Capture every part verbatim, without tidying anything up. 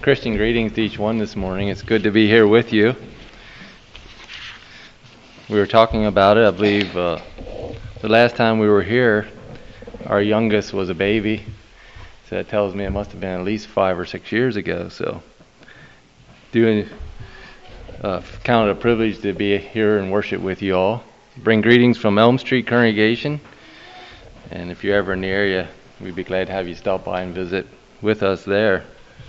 Christian greetings to each one this morning. It's good to be here with you. We were talking about it, I believe, uh, the last time we were here, our youngest was a baby. So that tells me it must have been at least five or six years ago. So, doing, uh, count it a privilege to be here and worship with you all. Bring greetings from Elm Street Congregation. And if you're ever in the area, we'd be glad to have you stop by and visit with us there.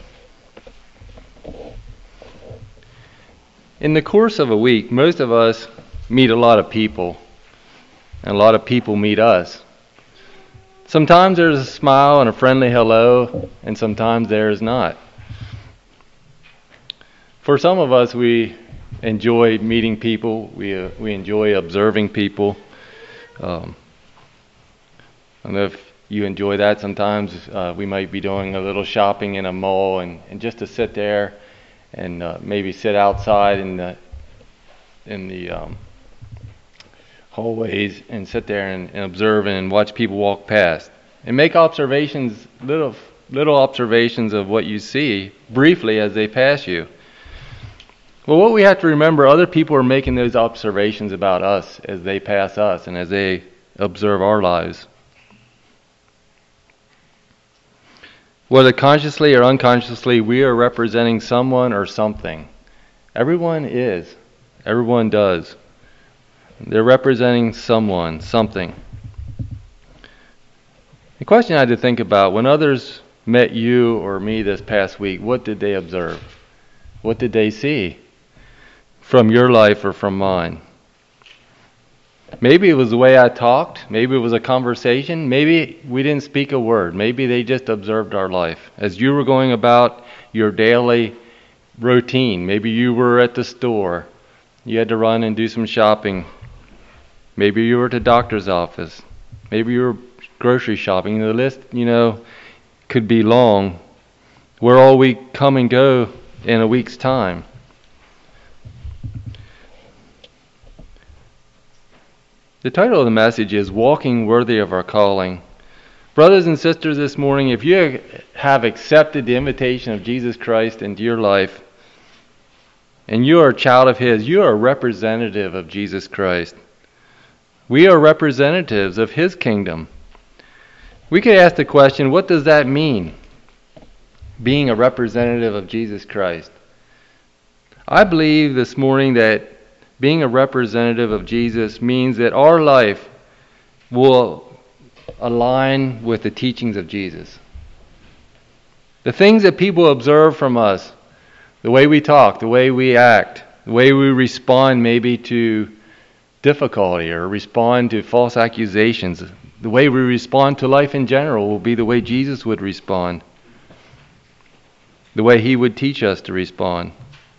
In the course of a week, most of us meet a lot of people, and a lot of people meet us. Sometimes there's a smile and a friendly hello, and sometimes there is not. For some of us, we enjoy meeting people, we uh, we enjoy observing people. Um, I don't know if you enjoy that. Sometimes uh, we might be doing a little shopping in a mall, and, and just to sit there and uh, maybe sit outside in the in the um, hallways and sit there and, and observe and watch people walk past and make observations, little little observations of what you see briefly as they pass you. Well, what we have to remember, other people are making those observations about us as they pass us and as they observe our lives. Whether consciously or unconsciously, we are representing someone or something. Everyone is. Everyone does. They're representing someone, something. The question I had to think about, when others met you or me this past week, what did they observe? What did they see from your life or from mine? Maybe it was the way I talked. Maybe it was a conversation. Maybe we didn't speak a word. Maybe they just observed our life. As you were going about your daily routine, maybe you were at the store. You had to run and do some shopping. Maybe you were at the doctor's office. Maybe you were grocery shopping. The list, you know, could be long. Where all we come and go in a week's time. The title of the message is Walking Worthy of Our Calling. Brothers and sisters, this morning, if you have accepted the invitation of Jesus Christ into your life, and you are a child of His, you are a representative of Jesus Christ. We are representatives of His kingdom. We could ask the question, what does that mean, being a representative of Jesus Christ? I believe this morning that being a representative of Jesus means that our life will align with the teachings of Jesus. The things that people observe from us, the way we talk, the way we act, the way we respond maybe to difficulty or respond to false accusations, the way we respond to life in general will be the way Jesus would respond, the way He would teach us to respond.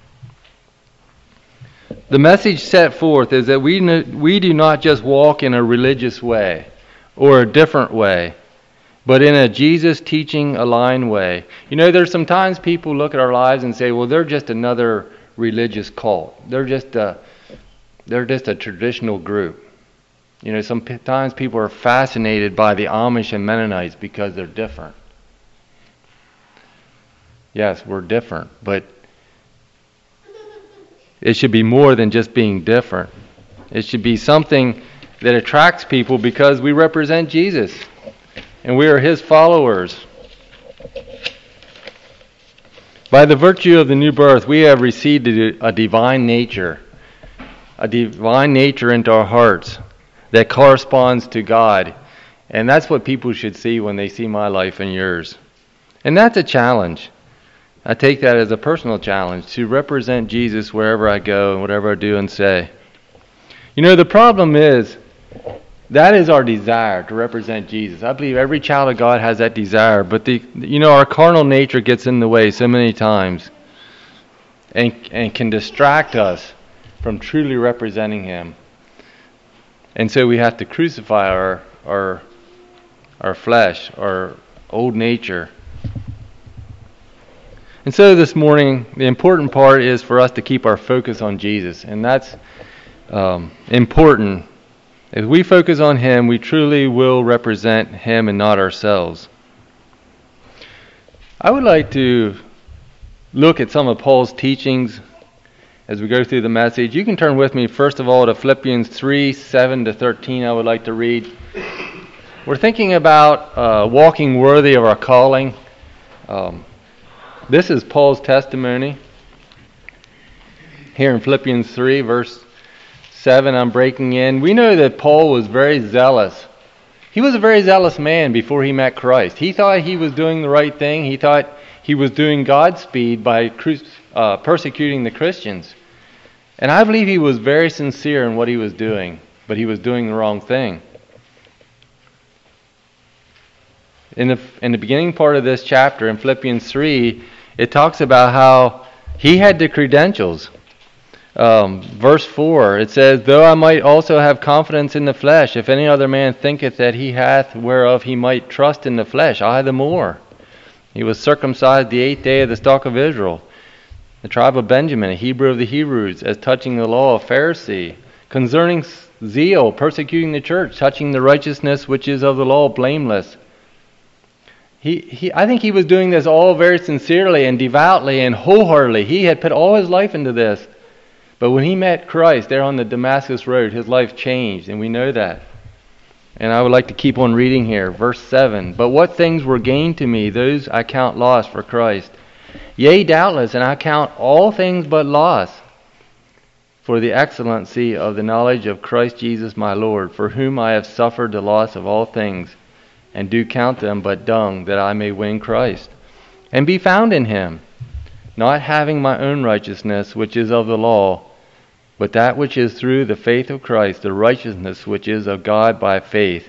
The message set forth is that we we do not just walk in a religious way or a different way, but in a Jesus teaching aligned way. You know, there's sometimes people look at our lives and say, well, they're just another religious cult. They're just a, they're just a traditional group. You know, sometimes people are fascinated by the Amish and Mennonites because they're different. Yes, we're different, but it should be more than just being different. It should be something that attracts people because we represent Jesus and we are His followers. By the virtue of the new birth, we have received a divine nature, a divine nature into our hearts that corresponds to God. And that's what people should see when they see my life and yours. And that's a challenge. I take that as a personal challenge to represent Jesus wherever I go and whatever I do and say. You know, the problem is, that is our desire to represent Jesus. I believe every child of God has that desire, but the you know, our carnal nature gets in the way so many times and and can distract us from truly representing Him. And so we have to crucify our our our flesh, our old nature. And so this morning, the important part is for us to keep our focus on Jesus. And that's um, important. If we focus on Him, we truly will represent Him and not ourselves. I would like to look at some of Paul's teachings as we go through the message. You can turn with me, first of all, to Philippians three, seven to thirteen, I would like to read. We're thinking about uh, walking worthy of our calling. Um, this is Paul's testimony. Here in Philippians three, verse seven, I'm breaking in. We know that Paul was very zealous. He was a very zealous man before he met Christ. He thought he was doing the right thing. He thought he was doing God's speed by cru- uh, persecuting the Christians. And I believe he was very sincere in what he was doing, but he was doing the wrong thing. In the, in the beginning part of this chapter, in Philippians three, it talks about how he had the credentials. Um, verse four, it says, "Though I might also have confidence in the flesh, if any other man thinketh that he hath whereof he might trust in the flesh, I the more. He was circumcised the eighth day of the stock of Israel, the tribe of Benjamin, a Hebrew of the Hebrews, as touching the law, a Pharisee, concerning zeal, persecuting the church, touching the righteousness which is of the law, blameless." He, he, I think he was doing this all very sincerely and devoutly and wholeheartedly. He had put all his life into this. But when he met Christ there on the Damascus road, his life changed, and we know that. And I would like to keep on reading here, verse seven. "But what things were gained to me, those I count loss for Christ. Yea, doubtless, and I count all things but loss, for the excellency of the knowledge of Christ Jesus my Lord, for whom I have suffered the loss of all things, and do count them but dung, that I may win Christ, and be found in him, not having my own righteousness, which is of the law, but that which is through the faith of Christ, the righteousness which is of God by faith,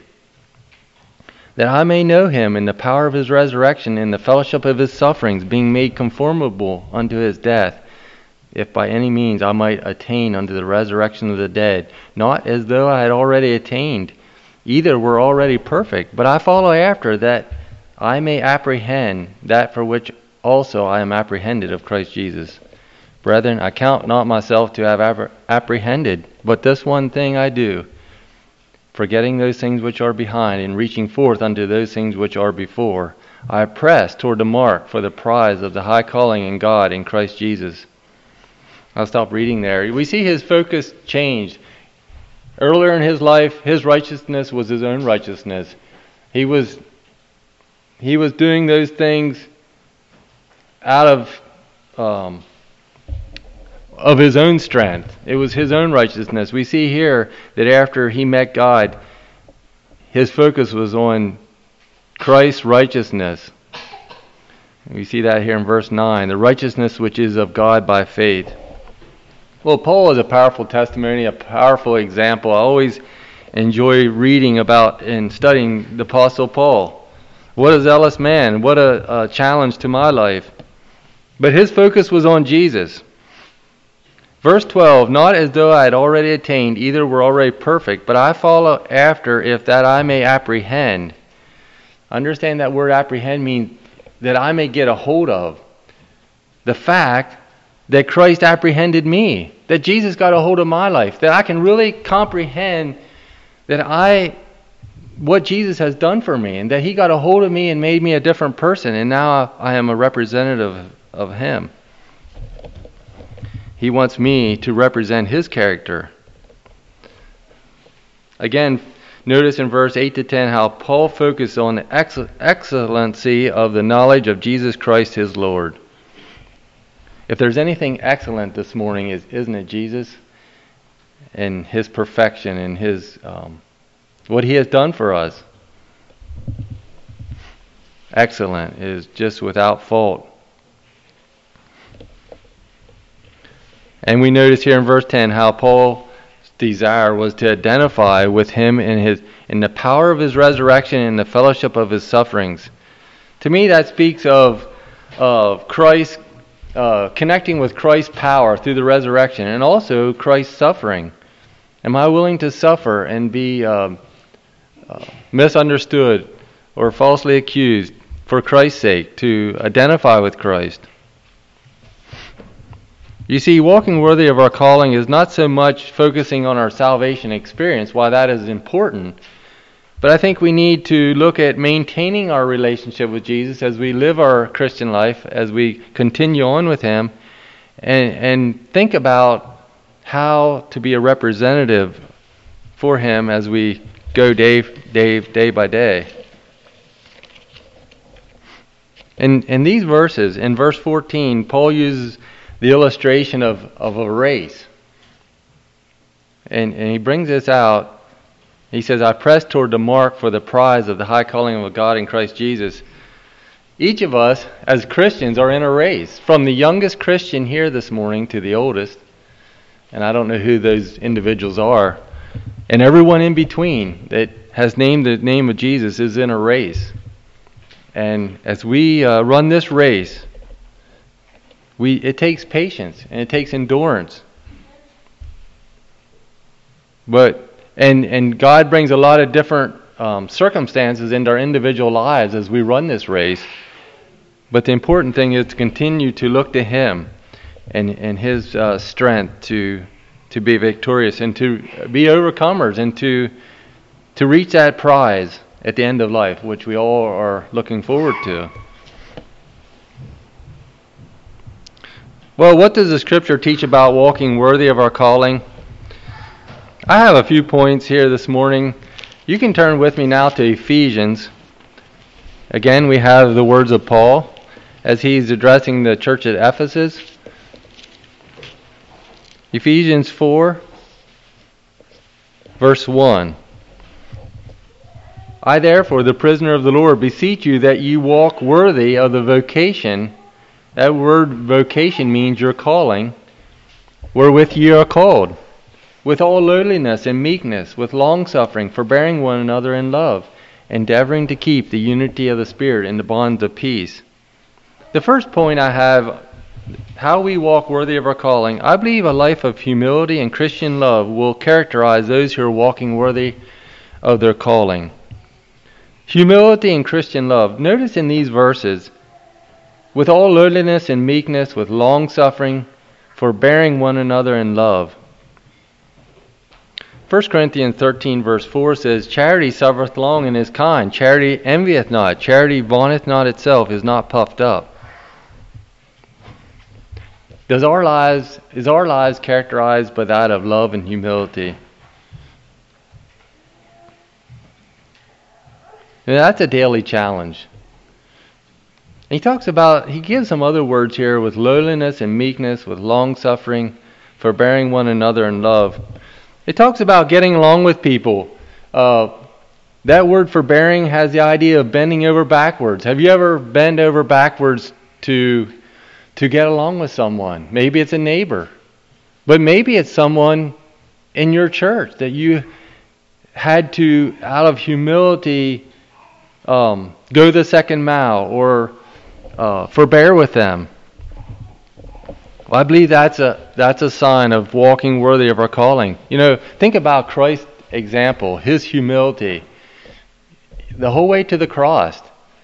that I may know him in the power of his resurrection, in the fellowship of his sufferings, being made conformable unto his death, if by any means I might attain unto the resurrection of the dead, not as though I had already attained, either were already perfect, but I follow after, that I may apprehend that for which also I am apprehended of Christ Jesus. Brethren, I count not myself to have apprehended, but this one thing I do, forgetting those things which are behind, and reaching forth unto those things which are before, I press toward the mark for the prize of the high calling in God in Christ Jesus." I'll stop reading there. We see his focus changed. Earlier in his life, his righteousness was his own righteousness. He was he was doing those things out of um, of his own strength. It was his own righteousness. We see here that after he met God, his focus was on Christ's righteousness. We see that here in verse nine, the righteousness which is of God by faith. Well, Paul is a powerful testimony, a powerful example. I always enjoy reading about and studying the Apostle Paul. What a zealous man. What a, a challenge to my life. But his focus was on Jesus. Verse twelve, "Not as though I had already attained, either were already perfect, but I follow after, if that I may apprehend." Understand that word apprehend means that I may get a hold of the fact that Christ apprehended me, that Jesus got a hold of my life, that I can really comprehend that I, what Jesus has done for me, and that he got a hold of me and made me a different person, and now I am a representative of him. He wants me to represent his character. Again, notice in verse eight to ten how Paul focused on the ex- excellency of the knowledge of Jesus Christ his Lord. If there's anything excellent this morning, is isn't it Jesus and his perfection and his um, what he has done for us? Excellent is just without fault. And we notice here in verse ten how Paul's desire was to identify with him in his in the power of his resurrection and the fellowship of his sufferings. To me, that speaks of of Christ uh, connecting with Christ's power through the resurrection, and also Christ's suffering. Am I willing to suffer and be uh, uh, misunderstood or falsely accused for Christ's sake, to identify with Christ? You see, walking worthy of our calling is not so much focusing on our salvation experience, while that is important, But I think we need to look at maintaining our relationship with Jesus as we live our Christian life, as we continue on with Him, and, and think about how to be a representative for Him as we go day, day, day by day. In, in these verses, in verse fourteen, Paul uses the illustration of, of a race. And, and he brings this out. He says, I press toward the mark for the prize of the high calling of God in Christ Jesus. Each of us, as Christians, are in a race. From the youngest Christian here this morning to the oldest. And I don't know who those individuals are. And everyone in between that has named the name of Jesus is in a race. And as we uh, run this race, we it takes patience and it takes endurance. But And and God brings a lot of different um, circumstances into our individual lives as we run this race. But the important thing is to continue to look to Him and, and His uh, strength to to be victorious and to be overcomers and to to reach that prize at the end of life, which we all are looking forward to. Well, what does the Scripture teach about walking worthy of our calling? I have a few points here this morning. You can turn with me now to Ephesians. Again, we have the words of Paul as he's addressing the church at Ephesus. Ephesians four, verse one. I therefore, the prisoner of the Lord, beseech you that you walk worthy of the vocation. That word vocation means your calling, wherewith ye are called, with all lowliness and meekness, with long-suffering, forbearing one another in love, endeavoring to keep the unity of the Spirit in the bonds of peace. The first point I have, how we walk worthy of our calling. I believe a life of humility and Christian love will characterize those who are walking worthy of their calling. Humility and Christian love. Notice in these verses, with all lowliness and meekness, with long-suffering, forbearing one another in love. First Corinthians thirteen verse four says, Charity suffereth long and is kind. Charity envieth not. Charity vaunteth not itself, is not puffed up. Does our lives, is our lives characterized by that of love and humility? And that's a daily challenge. He talks about, he gives some other words here with lowliness and meekness, with long-suffering, forbearing one another in love. It talks about getting along with people. Uh, that word forbearing has the idea of bending over backwards. Have you ever bent over backwards to to get along with someone? Maybe it's a neighbor, but maybe it's someone in your church that you had to, out of humility, um, go the second mile or uh, forbear with them. Well, I believe that's a that's a sign of walking worthy of our calling. You know, think about Christ's example, His humility, the whole way to the cross.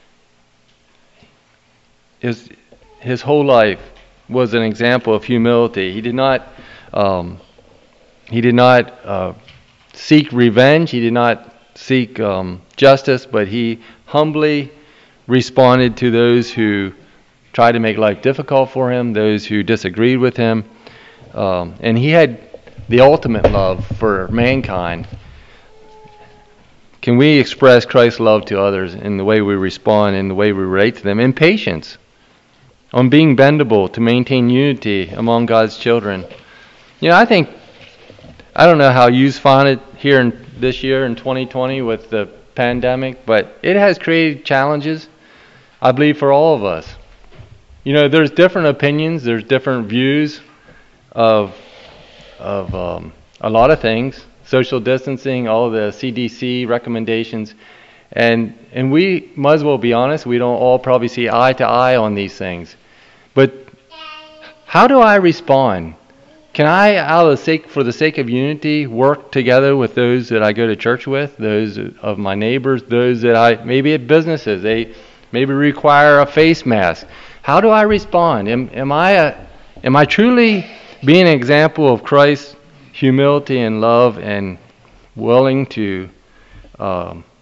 His his whole life was an example of humility. He did not um, he did not uh, seek revenge. He did not seek um, justice, but he humbly responded to those who tried to make life difficult for him, those who disagreed with him. Um, and he had the ultimate love for mankind. Can we express Christ's love to others in the way we respond, in the way we relate to them? In patience, on being bendable to maintain unity among God's children. You know, I think, I don't know how you find it here in this year in twenty twenty with the pandemic, but it has created challenges, I believe, for all of us. You know, there's different opinions, there's different views of of um, a lot of things, social distancing, all of the C D C recommendations, and and we might as well be honest, we don't all probably see eye to eye on these things. But how do I respond? Can I, out of the sake, for the sake of unity, work together with those that I go to church with, those of my neighbors, those that I, maybe at businesses, they maybe require a face mask. How do I respond? Am, am I a, am I truly being an example of Christ's humility and love and willing to um,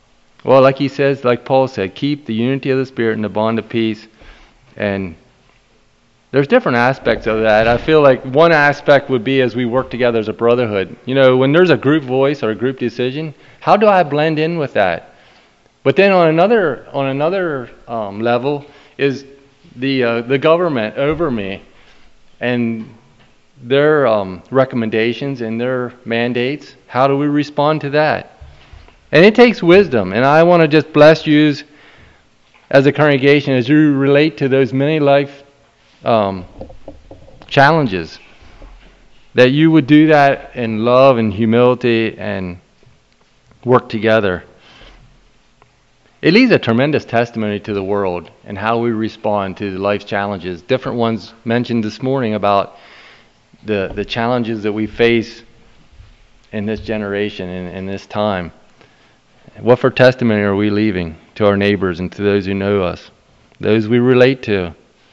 Well, like he says, like Paul said, keep the unity of the Spirit and the bond of peace. And there's different aspects of that. I feel like one aspect would be as we work together as a brotherhood. You know, when there's a group voice or a group decision, how do I blend in with that? But then on another on another um, level is the uh, the government over me and their um, recommendations and their mandates. How do we respond to that? And it takes wisdom. And I want to just bless you as a congregation as you relate to those many life um, challenges, that you would do that in love and humility and work together. It leaves a tremendous testimony to the world and how we respond to life's challenges. Different ones mentioned this morning about the the challenges that we face in this generation and in, in this time. What for testimony are we leaving to our neighbors and to those who know us, those we relate to?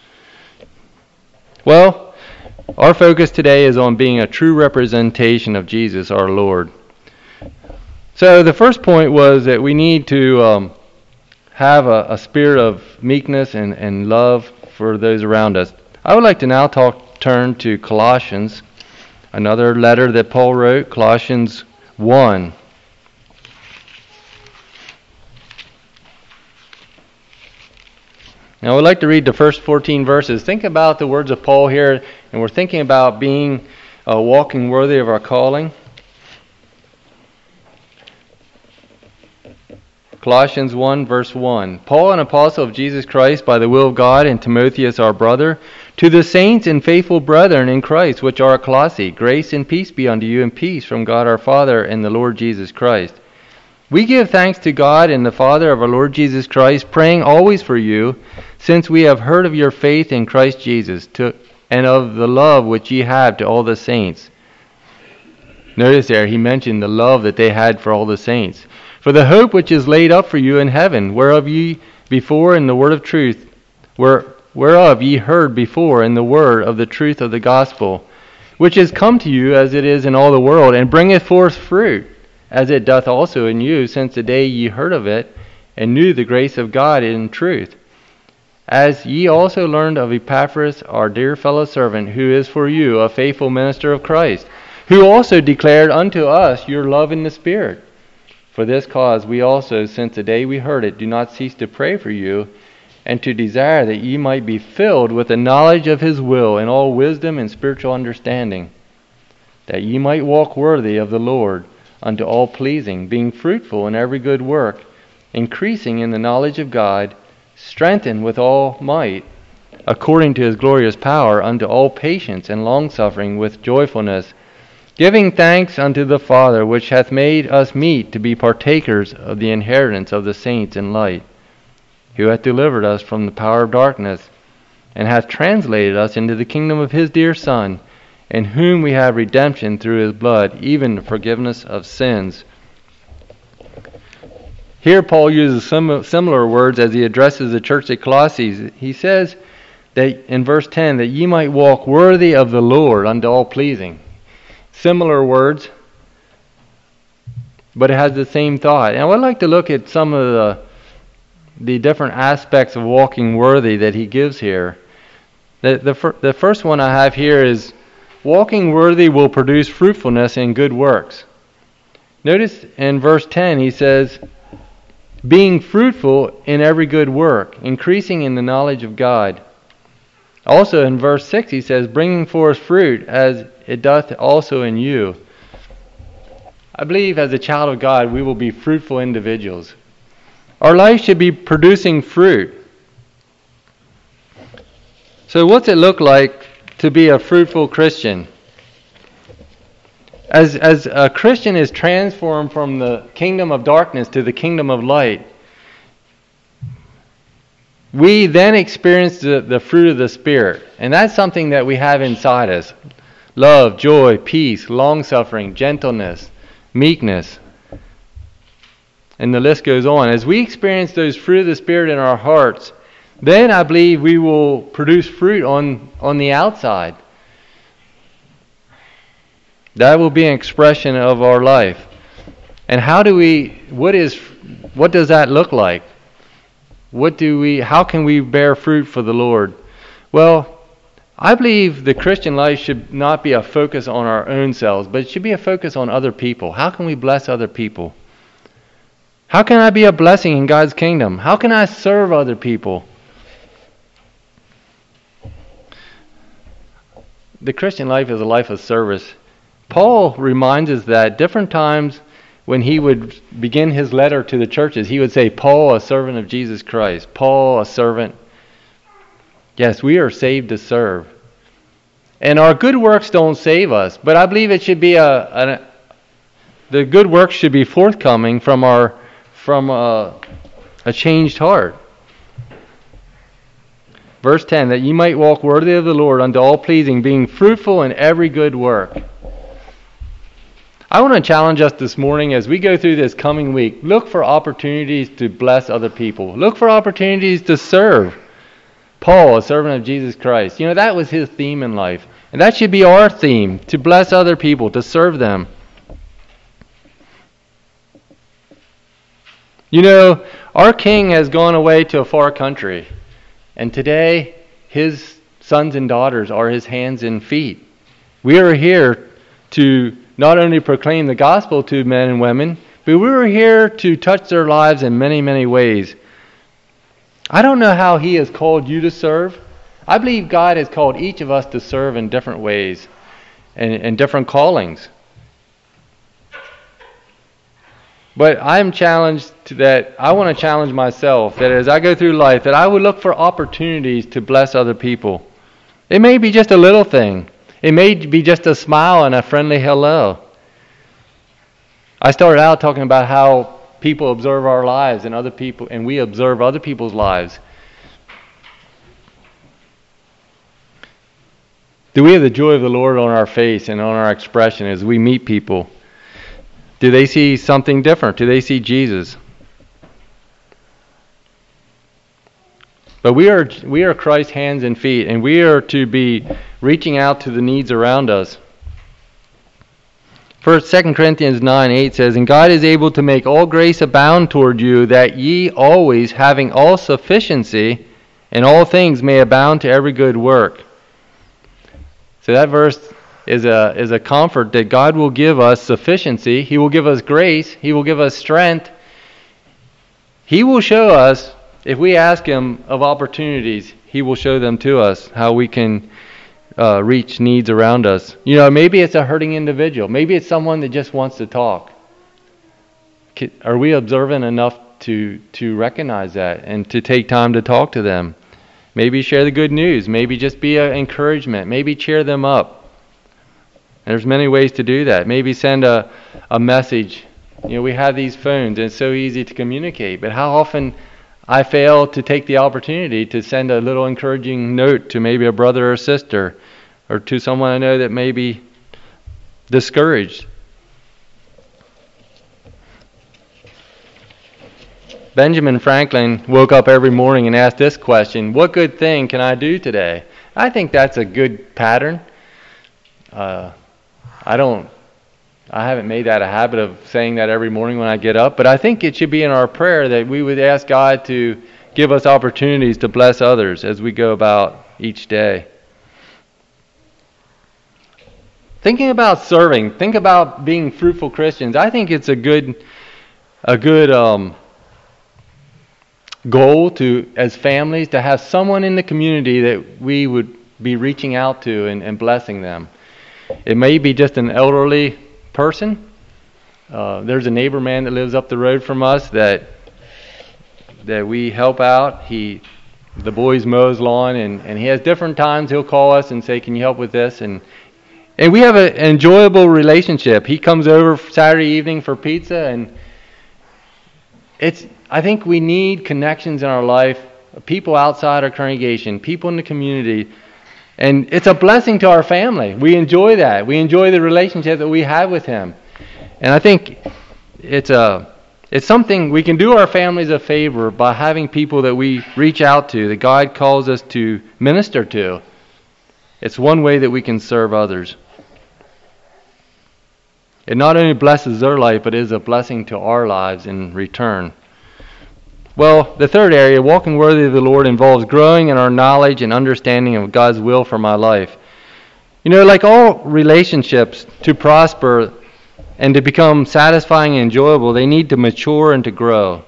Well, our focus today is on being a true representation of Jesus, our Lord. So the first point was that we need to um, have a, a spirit of meekness and, and love for those around us. I would like to now talk turn to Colossians, another letter that Paul wrote, Colossians one. Now, I would like to read the first fourteen verses. Think about the words of Paul here, and we're thinking about being uh, walking worthy of our calling. Colossians one, verse one. Paul, an apostle of Jesus Christ by the will of God, and Timotheus, our brother, to the saints and faithful brethren in Christ, which are at Colossae, grace and peace be unto you, and peace from God our Father and the Lord Jesus Christ. We give thanks to God and the Father of our Lord Jesus Christ, praying always for you, since we have heard of your faith in Christ Jesus, to, and of the love which ye have to all the saints. Notice there, he mentioned the love that they had for all the saints. For the hope which is laid up for you in heaven, whereof ye before in the word of truth, where, whereof ye heard before in the word of the truth of the gospel, which is come to you as it is in all the world, and bringeth forth fruit, as it doth also in you, since the day ye heard of it, and knew the grace of God in truth. As ye also learned of Epaphras, our dear fellow servant, who is for you a faithful minister of Christ, who also declared unto us your love in the Spirit. For this cause we also, since the day we heard it, do not cease to pray for you, and to desire that ye might be filled with the knowledge of his will in all wisdom and spiritual understanding, that ye might walk worthy of the Lord, unto all pleasing, being fruitful in every good work, increasing in the knowledge of God, strengthened with all might, according to his glorious power, unto all patience and longsuffering with joyfulness, giving thanks unto the Father, which hath made us meet to be partakers of the inheritance of the saints in light, who hath delivered us from the power of darkness, and hath translated us into the kingdom of his dear Son, in whom we have redemption through his blood, even the forgiveness of sins. Here Paul uses some similar words as he addresses the church at Colossae. He says that in verse ten, that ye might walk worthy of the Lord unto all pleasing. Similar words, but it has the same thought. And I would like to look at some of the the different aspects of walking worthy that he gives here. The, the, fir- the first one I have here is walking worthy will produce fruitfulness in good works. Notice in verse ten he says, being fruitful in every good work, increasing in the knowledge of God. Also in verse six he says, bringing forth fruit as it doth also in you. I believe as a child of God we will be fruitful individuals. Our life should be producing fruit. So what's it look like to be a fruitful Christian? As, as a Christian is transformed from the kingdom of darkness to the kingdom of light, we then experience the, the fruit of the Spirit. And that's something that we have inside us. Love, joy, peace, long-suffering, gentleness, meekness. And the list goes on. As we experience those fruit of the Spirit in our hearts, then I believe we will produce fruit on, on the outside. That will be an expression of our life. And how do we, what is what does that look like? What do we, how can we bear fruit for the Lord? Well, I believe the Christian life should not be a focus on our own selves, but it should be a focus on other people. How can we bless other people? How can I be a blessing in God's kingdom? How can I serve other people? The Christian life is a life of service. Paul reminds us that different times when he would begin his letter to the churches, he would say, Paul, a servant of Jesus Christ. Paul, a servant. Yes, we are saved to serve. And our good works don't save us, but I believe it should be a, a the good works should be forthcoming from our from a, a changed heart. Verse ten, that ye might walk worthy of the Lord unto all pleasing, being fruitful in every good work. I want to challenge us this morning as we go through this coming week. Look for opportunities to bless other people. Look for opportunities to serve. Paul, a servant of Jesus Christ. You know, that was his theme in life. And that should be our theme, to bless other people, to serve them. You know, our king has gone away to a far country. And today, his sons and daughters are his hands and feet. We are here to not only proclaim the gospel to men and women, but we were here to touch their lives in many, many ways. I don't know how he has called you to serve. I believe God has called each of us to serve in different ways and in different callings. But I'm challenged to that. I want to challenge myself that as I go through life, that I would look for opportunities to bless other people. It may be just a little thing. It may be just a smile and a friendly hello. I started out talking about how people observe our lives and other people, and we observe other people's lives. Do we have the joy of the Lord on our face and on our expression as we meet people? Do they see something different? Do they see Jesus? But we are we are Christ's hands and feet, and we are to be reaching out to the needs around us. First, Second Corinthians nine eight says, And God is able to make all grace abound toward you, that ye always, having all sufficiency in all things, may abound to every good work. So that verse is a is a comfort that God will give us sufficiency. He will give us grace. He will give us strength. He will show us, if we ask Him of opportunities, He will show them to us, how we can uh, reach needs around us. You know, maybe it's a hurting individual. Maybe it's someone that just wants to talk. Are we observant enough to, to recognize that and to take time to talk to them? Maybe share the good news. Maybe just be an encouragement. Maybe cheer them up. There's many ways to do that. Maybe send a, a message. You know, we have these phones and it's so easy to communicate, but how often I fail to take the opportunity to send a little encouraging note to maybe a brother or sister, or to someone I know that may be discouraged. Benjamin Franklin woke up every morning and asked this question, what good thing can I do today? I think that's a good pattern. Uh, I don't I haven't made that a habit of saying that every morning when I get up, but I think it should be in our prayer that we would ask God to give us opportunities to bless others as we go about each day. Thinking about serving, think about being fruitful Christians. I think it's a good a good um, goal to, as families, to have someone in the community that we would be reaching out to and, and blessing them. It may be just an elderly person. Uh, there's a neighbor man that lives up the road from us that that we help out. He, the boys mow his lawn, and, and he has different times he'll call us and say, "Can you help with this?" And and we have an enjoyable relationship. He comes over Saturday evening for pizza, and it's. I think we need connections in our life, people outside our congregation, people in the community. And it's a blessing to our family. We enjoy that. We enjoy the relationship that we have with Him. And I think it's a it's something we can do our families a favor by having people that we reach out to, that God calls us to minister to. It's one way that we can serve others. It not only blesses their life, but is a blessing to our lives in return. Well, the third area, walking worthy of the Lord, involves growing in our knowledge and understanding of God's will for my life. You know, like all relationships, to prosper and to become satisfying and enjoyable, they need to mature and to grow.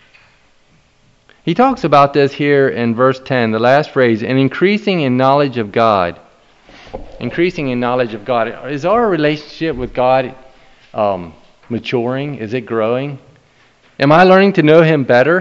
He talks about this here in verse ten, the last phrase, and increasing in knowledge of God. Increasing in knowledge of God. Is our relationship with God um, maturing? Is it growing? Am I learning to know Him better?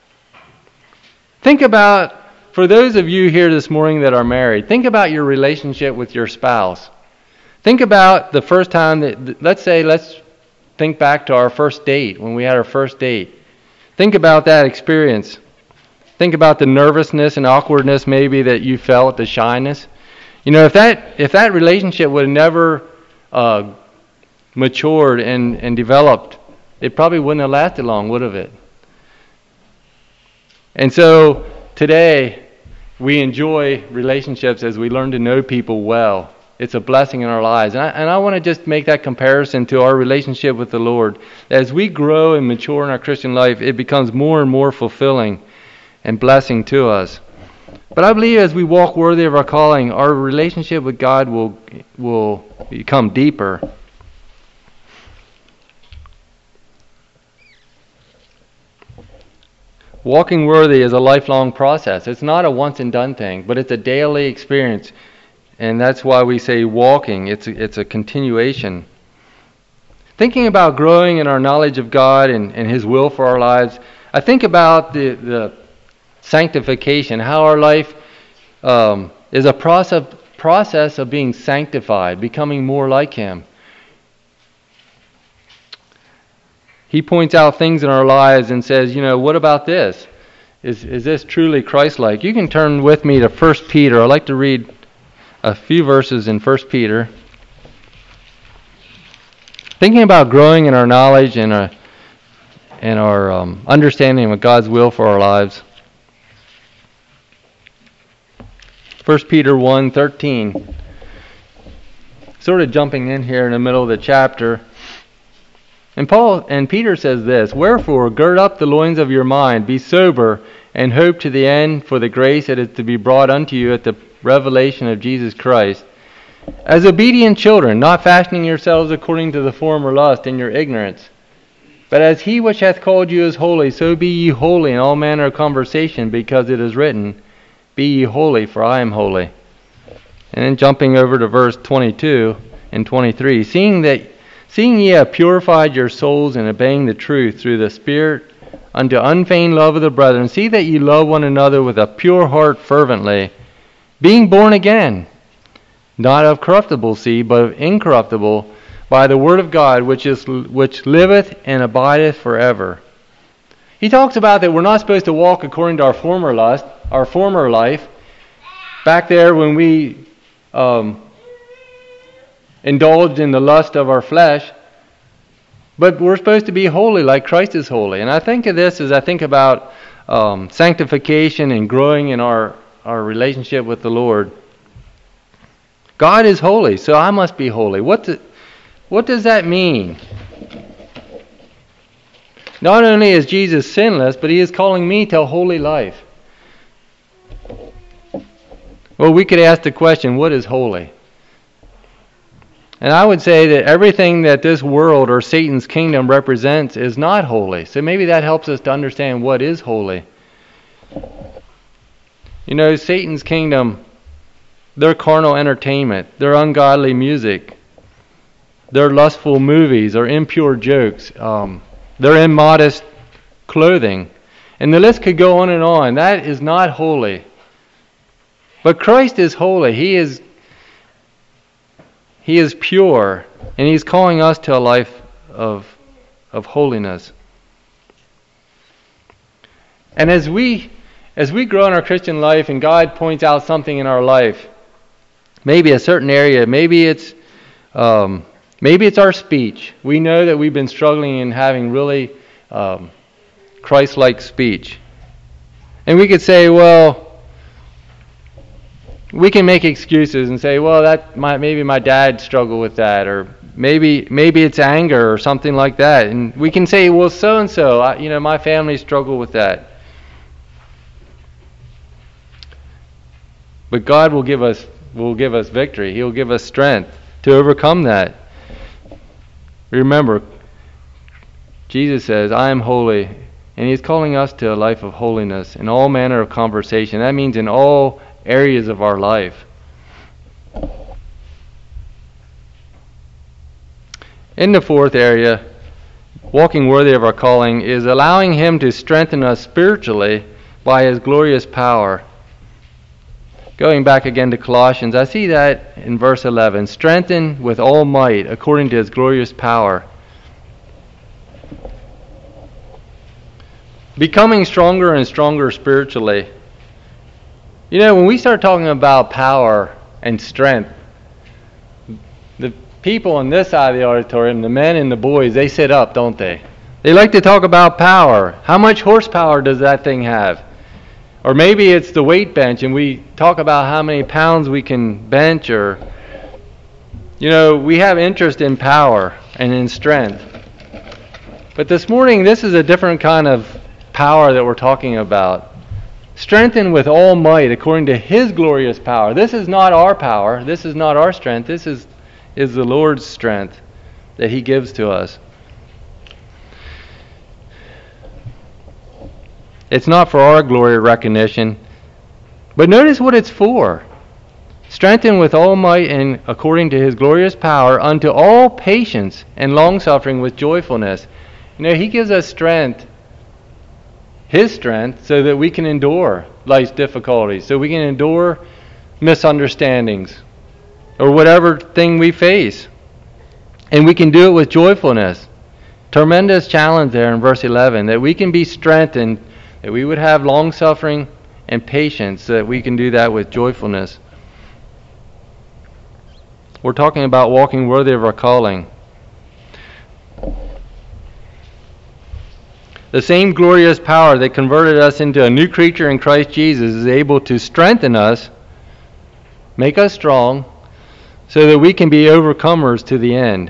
Think about, for those of you here this morning that are married, think about your relationship with your spouse. Think about the first time that, let's say, let's think back to our first date, when we had our first date. Think about that experience. Think about the nervousness and awkwardness maybe that you felt, the shyness. You know, if that if that relationship would have never uh, matured and, and developed, it probably wouldn't have lasted long, would have it? And so today we enjoy relationships as we learn to know people well. It's a blessing in our lives. And I, and I want to just make that comparison to our relationship with the Lord. As we grow and mature in our Christian life, it becomes more and more fulfilling and blessing to us. But I believe as we walk worthy of our calling, our relationship with God will will become deeper. Walking worthy is a lifelong process. It's not a once and done thing, but it's a daily experience. And that's why we say walking. It's a, it's a continuation. Thinking about growing in our knowledge of God and, and His will for our lives, I think about the, the sanctification, how our life um, is a process, process of being sanctified, becoming more like Him. He points out things in our lives and says, you know, what about this? Is is this truly Christ-like? You can turn with me to First Peter. I'd like to read a few verses in First Peter. Thinking about growing in our knowledge and our, and our um, understanding of God's will for our lives. First Peter one thirteen. Sort of jumping in here in the middle of the chapter. And Paul and Peter says this, wherefore gird up the loins of your mind, be sober, and hope to the end for the grace that is to be brought unto you at the revelation of Jesus Christ. As obedient children, not fashioning yourselves according to the former lust in your ignorance. But as He which hath called you is holy, so be ye holy in all manner of conversation, because it is written, be ye holy, for I am holy. And then jumping over to verse twenty-two and twenty-three, seeing that Seeing ye have purified your souls in obeying the truth through the Spirit unto unfeigned love of the brethren, see that ye love one another with a pure heart fervently, being born again, not of corruptible seed, but of incorruptible, by the word of God, which is which liveth and abideth forever. He talks about that we're not supposed to walk according to our former lust, our former life, back there when we um, indulged in the lust of our flesh, but we're supposed to be holy like Christ is holy. And I think of this as I think about um, sanctification and growing in our, our relationship with the Lord. God is holy, so I must be holy. What, do, what does that mean? Not only is Jesus sinless, but He is calling me to a holy life. Well, we could ask the question, what is holy? And I would say that everything that this world or Satan's kingdom represents is not holy. So maybe that helps us to understand what is holy. You know, Satan's kingdom, their carnal entertainment, their ungodly music, their lustful movies or impure jokes, um, their immodest clothing. And the list could go on and on. That is not holy. But Christ is holy. He is He is pure, and He's calling us to a life of, of holiness. And as we as we grow in our Christian life and God points out something in our life, maybe a certain area, maybe it's um, maybe it's our speech. We know that we've been struggling in having really um, Christ-like speech. And we could say, well, we can make excuses and say, well, that might, maybe my dad struggled with that, or maybe maybe it's anger or something like that. And we can say, well, so-and-so, you know, my family struggled with that. But God will give us will give us victory. He'll give us strength to overcome that. Remember, Jesus says, I am holy, and He's calling us to a life of holiness in all manner of conversation. That means in all areas of our life. In the fourth area, walking worthy of our calling is allowing Him to strengthen us spiritually by His glorious power. Going back again to Colossians, I see that in verse eleven. Strengthen with all might according to His glorious power. Becoming stronger and stronger spiritually. You know, when we start talking about power and strength, the people on this side of the auditorium, the men and the boys, they sit up, don't they? They like to talk about power. How much horsepower does that thing have? Or maybe it's the weight bench and we talk about how many pounds we can bench, or, you know, we have interest in power and in strength. But this morning, this is a different kind of power that we're talking about. Strengthen with all might according to His glorious power. This is not our power. This is not our strength. This is, is the Lord's strength that He gives to us. It's not for our glory or recognition. But notice what it's for. Strengthen with all might and according to His glorious power unto all patience and long-suffering with joyfulness. You know, He gives us strength, His strength, so that we can endure life's difficulties, so we can endure misunderstandings or whatever thing we face. And we can do it with joyfulness. Tremendous challenge there in verse eleven, that we can be strengthened, that we would have long-suffering and patience, so that we can do that with joyfulness. We're talking about walking worthy of our calling. The same glorious power that converted us into a new creature in Christ Jesus is able to strengthen us, make us strong, so that we can be overcomers to the end.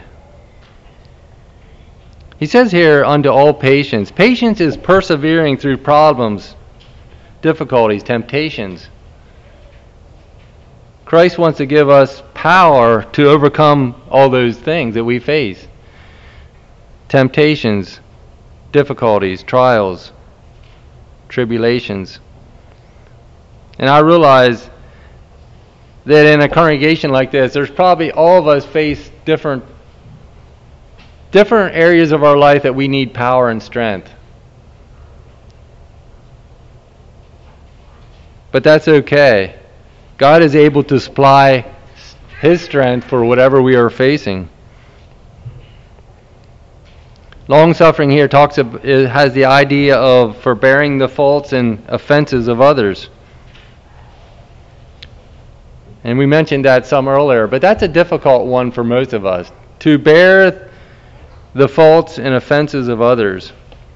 He says here, unto all patience. Patience is persevering through problems, difficulties, temptations. Christ wants to give us power to overcome all those things that we face. Temptations, difficulties, trials, tribulations. And I realize that in a congregation like this, there's probably all of us face different different areas of our life that we need power and strength. But that's okay. God is able to supply His strength for whatever we are facing. Long-suffering here talks of, it has the idea of forbearing the faults and offenses of others. And we mentioned that some earlier, but that's a difficult one for most of us, to bear the faults and offenses of others.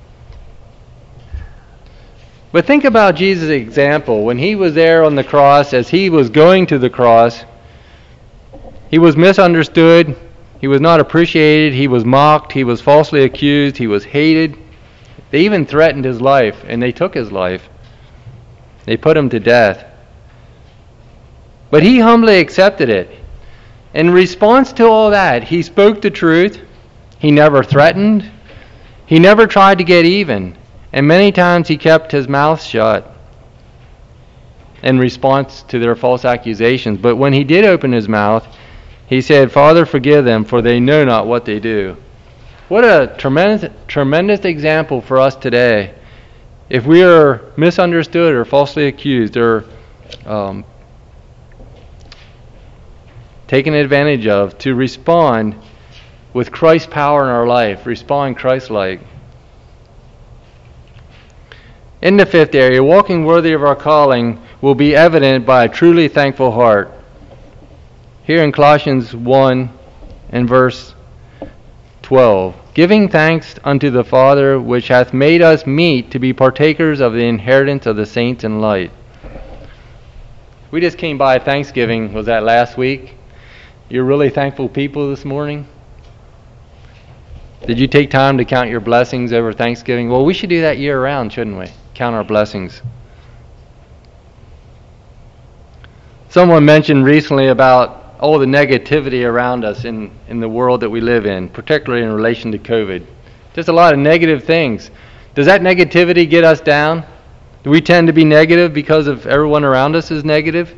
But think about Jesus' example. When He was there on the cross, as He was going to the cross, He was misunderstood, He was not appreciated, He was mocked, He was falsely accused, He was hated. They even threatened His life, and they took His life. They put Him to death. But He humbly accepted it. In response to all that, He spoke the truth. He never threatened. He never tried to get even. And many times He kept His mouth shut in response to their false accusations. But when He did open His mouth, He said, Father, forgive them, for they know not what they do. What a tremendous, tremendous example for us today. If we are misunderstood or falsely accused or um, taken advantage of, to respond with Christ's power in our life, respond Christ-like. In the fifth area, walking worthy of our calling will be evident by a truly thankful heart. Here in Colossians one and verse twelve, giving thanks unto the Father which hath made us meet to be partakers of the inheritance of the saints in light. We just came by Thanksgiving, was that last week? You're really thankful people this morning? Did you take time to count your blessings over Thanksgiving? Well, we should do that year round, shouldn't we? Count our blessings. Someone mentioned recently about all the negativity around us in, in the world that we live in, particularly in relation to COVID. Just a lot of negative things. Does that negativity get us down? Do we tend to be negative because of everyone around us is negative?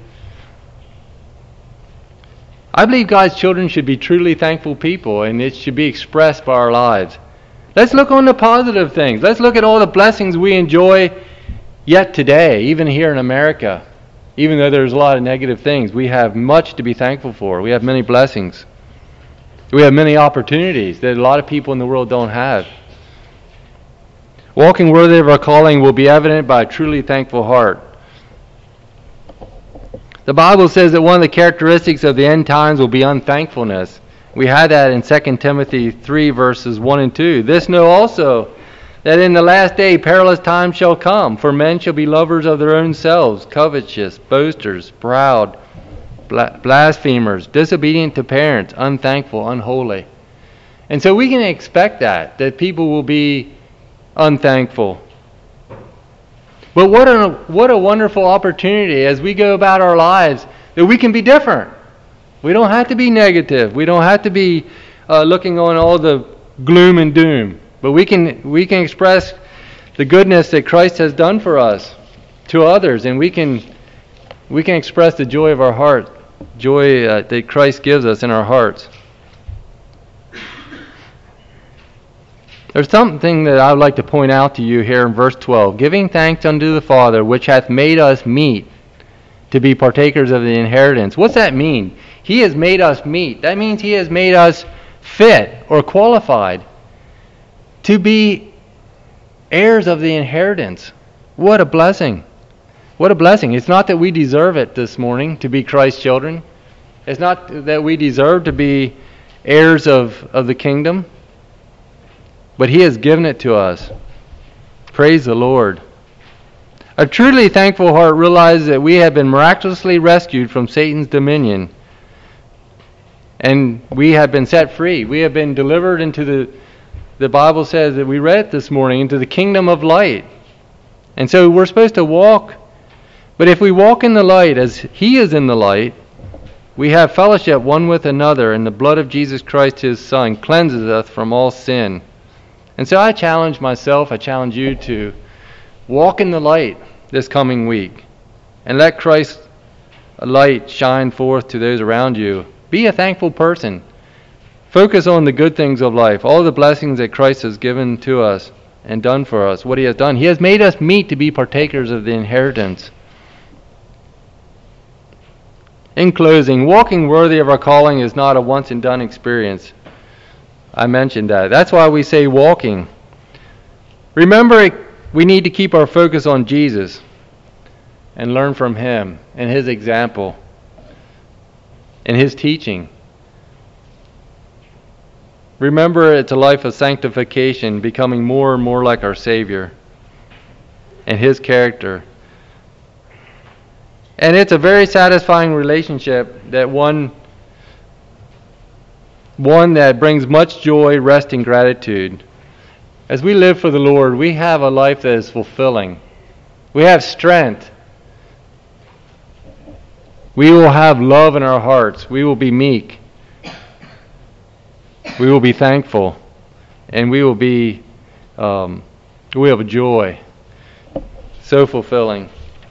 I believe God's children should be truly thankful people, and it should be expressed by our lives. Let's look on the positive things. Let's look at all the blessings we enjoy yet today, even here in America. Even though there's a lot of negative things, we have much to be thankful for. We have many blessings. We have many opportunities that a lot of people in the world don't have. Walking worthy of our calling will be evident by a truly thankful heart. The Bible says that one of the characteristics of the end times will be unthankfulness. We had that in Second Timothy three, verses one and two. This know also, that in the last day perilous times shall come, for men shall be lovers of their own selves, covetous, boasters, proud, blasphemers, disobedient to parents, unthankful, unholy. And so we can expect that, that people will be unthankful. But what a, what a wonderful opportunity as we go about our lives that we can be different. We don't have to be negative. We don't have to be uh, looking on all the gloom and doom. But we can we can express the goodness that Christ has done for us to others, and we can we can express the joy of our heart, joy uh, that Christ gives us in our hearts. There's something that I would like to point out to you here in verse twelve. Giving thanks unto the Father, which hath made us meet to be partakers of the inheritance. What's that mean? He has made us meet. That means He has made us fit or qualified to be heirs of the inheritance. What a blessing. What a blessing. It's not that we deserve it this morning to be Christ's children. It's not that we deserve to be heirs of, of the kingdom. But He has given it to us. Praise the Lord. A truly thankful heart realizes that we have been miraculously rescued from Satan's dominion. And we have been set free. We have been delivered into the, the Bible says that we read it this morning, into the kingdom of light. And so we're supposed to walk. But if we walk in the light as He is in the light, we have fellowship one with another, and the blood of Jesus Christ, His Son, cleanses us from all sin. And so I challenge myself, I challenge you to walk in the light this coming week and let Christ's light shine forth to those around you. Be a thankful person. Focus on the good things of life, all the blessings that Christ has given to us and done for us, what He has done. He has made us meet to be partakers of the inheritance. In closing, walking worthy of our calling is not a once and done experience. I mentioned that. That's why we say walking. Remember, we need to keep our focus on Jesus and learn from Him and His example and His teaching. Remember, it's a life of sanctification, becoming more and more like our Savior and His character. And it's a very satisfying relationship, that one one that brings much joy, rest, and gratitude. As we live for the Lord, we have a life that is fulfilling. We have strength. We will have love in our hearts. We will be meek. We will be thankful. And we will be, um, we have a joy. So fulfilling.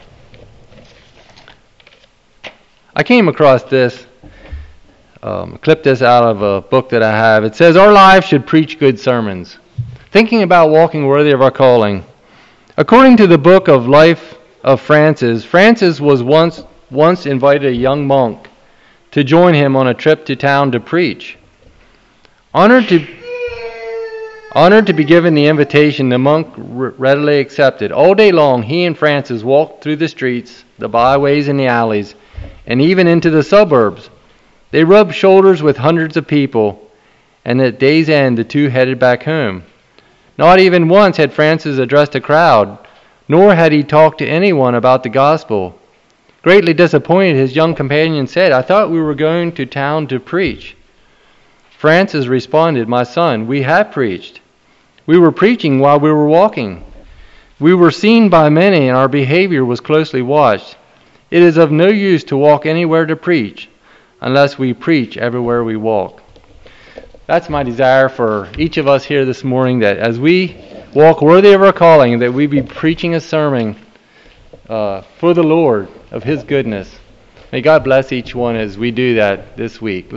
I came across this. Um, clip this out of a book that I have. It says, our lives should preach good sermons. Thinking about walking worthy of our calling. According to the book of Life of Francis, Francis was once once invited a young monk to join him on a trip to town to preach. Honored to, honored to be given the invitation, the monk readily accepted. All day long, he and Francis walked through the streets, the byways and the alleys, and even into the suburbs. They rubbed shoulders with hundreds of people, and at day's end the two headed back home. Not even once had Francis addressed a crowd, nor had he talked to anyone about the gospel. Greatly disappointed, his young companion said, I thought we were going to town to preach. Francis responded, "My son, we have preached. We were preaching while we were walking. We were seen by many, and our behavior was closely watched. It is of no use to walk anywhere to preach unless we preach everywhere we walk." That's my desire for each of us here this morning, that as we walk worthy of our calling, that we be preaching a sermon uh, for the Lord of His goodness. May God bless each one as we do that this week.